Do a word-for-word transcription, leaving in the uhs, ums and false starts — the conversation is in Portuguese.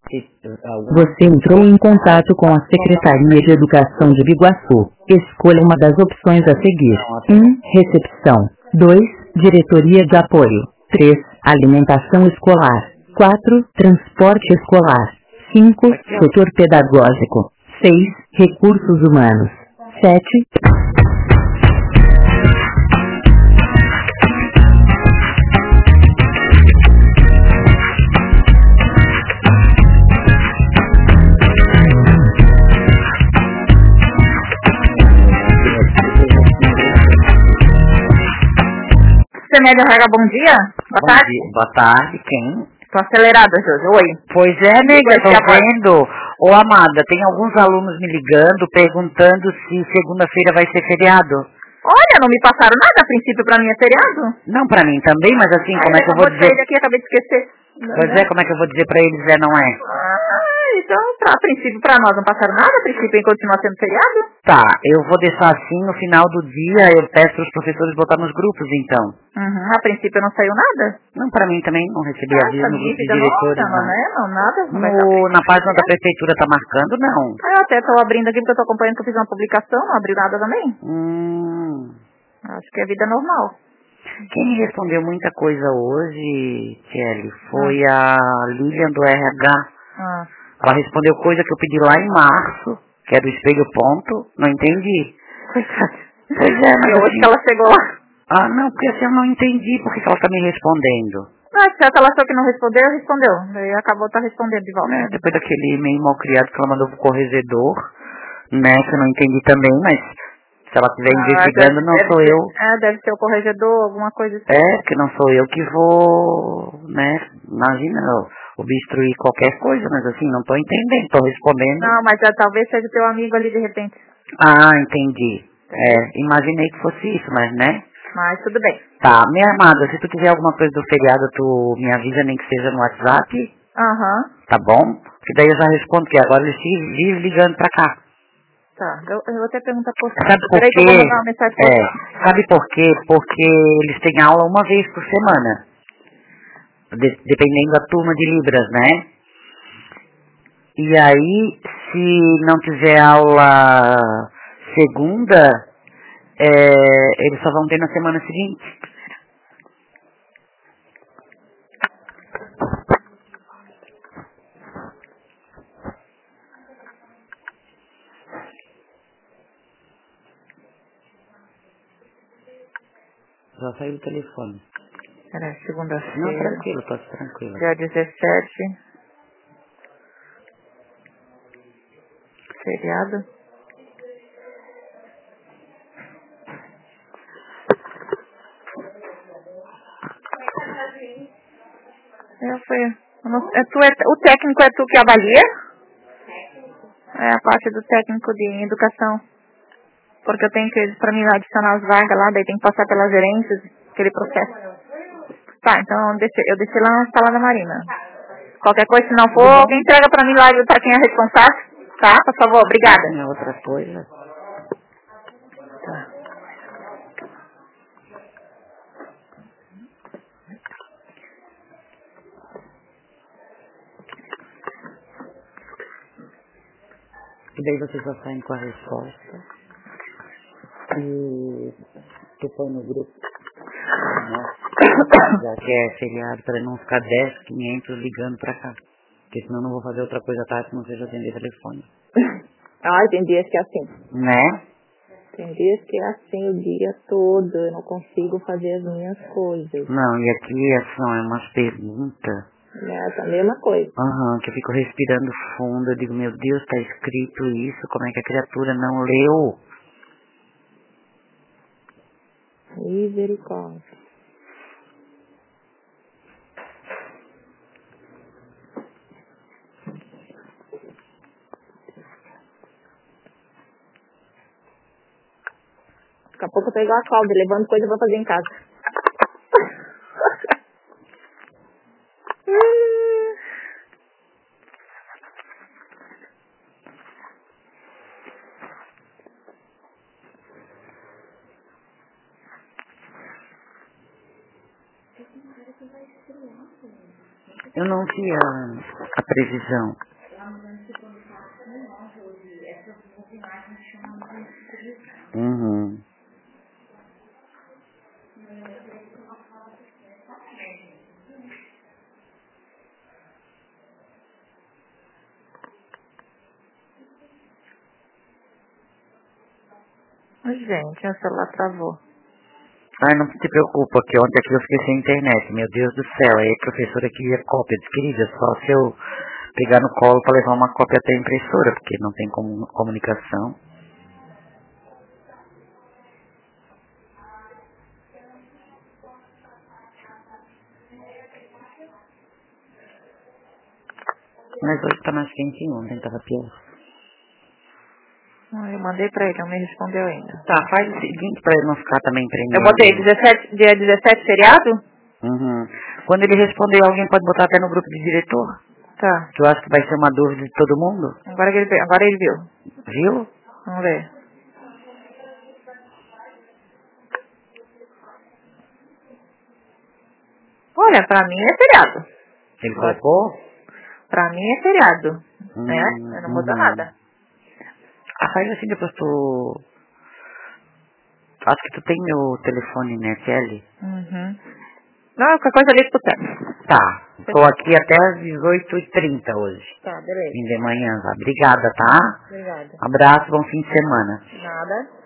Você entrou em contato com a Secretaria de Educação de Biguaçu. Escolha uma das opções a seguir. um. Recepção. dois. Diretoria de Apoio. três. Alimentação escolar. quatro. Transporte escolar. cinco. Setor pedagógico. seis. Recursos humanos. sete. Média Rega, bom dia. Boa bom tarde. Dia. Boa tarde, quem? Tô acelerada, Jojo. Oi. Pois é, nega, tô vendo. Ô, Amada, tem alguns alunos me ligando, perguntando se segunda-feira vai ser feriado. Olha, não me passaram nada, a princípio pra mim é feriado. Não, pra mim também, mas assim, Ai, como é que eu vou dizer... Eu aqui, acabei de esquecer. Pois é, como é que eu vou dizer pra eles, é, não é? Ah, então, pra, a princípio pra nós não passaram nada, a princípio continua sendo feriado. Tá, eu vou deixar assim, no final do dia eu peço os professores botar nos grupos, então. Uhum, a princípio não saiu nada? Não, pra mim também, não recebi ah, aviso no grupo de diretores. Não, não, é, não, nada. Não no, na página da prefeitura tá marcando, não. Ah, eu até tô abrindo aqui porque eu tô acompanhando que eu fiz uma publicação, não abriu nada também. Hum... Acho que é vida normal. Quem me respondeu muita coisa hoje, Kelly, foi ah. a Lilian do R H. Ah. Ela respondeu coisa que eu pedi lá em março, que é do espelho ponto, não entendi. Pois é, mas e hoje assim, que ela chegou lá. Ah, não, porque assim eu não entendi porque que ela tá me respondendo. Ah, se ela achou que não respondeu, respondeu. Daí acabou tá respondendo de volta. É, depois daquele e-mail mal criado que ela mandou pro corregedor, né, que eu não entendi também, mas... Se ela estiver ah, investigando, deve, não deve sou ser, eu. É, deve ser o corregedor, alguma coisa assim. É, que não sou eu que vou, né, imagina, eu obstruir qualquer coisa, mas assim, não estou entendendo, estou respondendo. Não, mas é, talvez seja teu amigo ali de repente. Ah, entendi. É, imaginei que fosse isso, mas né. Mas tudo bem. Tá, minha amada, se tu quiser alguma coisa do feriado, tu me avisa, nem que seja no WhatsApp. Aham. Uhum. Tá bom? Que daí eu já respondo, que agora eles vivem ligando pra cá. Tá, eu, eu vou até perguntar por quê. Sabe por quê? Que eu vou mandar uma mensagem é, sabe por quê? Porque eles têm aula uma vez por semana. De, dependendo da turma de Libras, né? E aí, se não tiver aula segunda, é, eles só vão ter na semana seguinte. Já saiu do telefone. Era segunda-feira. Não, tranquilo, pode tranquilo. Dia dezessete. Feriado. É, foi. Não, é, tu é, o técnico é tu que avalia? É a parte do técnico de educação. Porque eu tenho que, pra mim, adicionar as vagas lá, daí tem que passar pelas gerências, aquele processo. Tá, então eu deixei, eu deixei lá na sala da Marina. Qualquer coisa, se não for, alguém entrega pra mim lá, pra quem é responsável. Tá, por favor, obrigada. Não é outra coisa. Tá. E daí você já saem com a resposta. E tu põe no grupo. Né? Já que é feriado, para não ficar dez, quinhentos ligando pra cá. Porque senão eu não vou fazer outra coisa à tarde, se não seja atender telefone. Ah, tem dias que é assim. Né? Tem dias que é assim o dia todo, eu não consigo fazer as minhas coisas. Não, e aqui são é umas perguntas. É, tá a mesma coisa. Aham, uhum, que eu fico respirando fundo, eu digo, meu Deus, tá escrito isso, como é que a criatura não leu? Misericórdia. Daqui a pouco eu tô igual a Cláudia, levando coisa pra fazer em casa. Eu não vi a... A previsão. Uhum. Gente, meu celular travou. Ai, não se preocupa, que ontem aqui eu fiquei sem internet. Meu Deus do céu, aí a professora queria cópia. Disse, querida, só se eu pegar no colo para levar uma cópia até a impressora, porque não tem como comunicação. Mas hoje tá mais quentinho, ontem tava pior. Eu mandei pra ele, não me respondeu ainda. Tá, faz o seguinte pra ele não ficar também tremendo. Eu botei dezessete, dia dezessete feriado? Uhum. Quando ele responder, alguém pode botar até no grupo de diretor? Tá. Que eu acho que vai ser uma dúvida de todo mundo. Agora que ele, agora ele viu. Viu? Vamos ver. Olha, pra mim é feriado. Ele colocou? Pra mim é feriado. Hum, Né? Não muda uhum. nada. Ah, faz assim, depois tu... Acho que tu tem meu telefone, né, Kelly? Uhum. Não, qualquer coisa ali pro tempo. Tá. Tô aqui até às dezoito e trinta hoje. Tá, beleza. Fim de manhã, tá? Obrigada, tá? Obrigada. Abraço, bom fim de semana. Nada.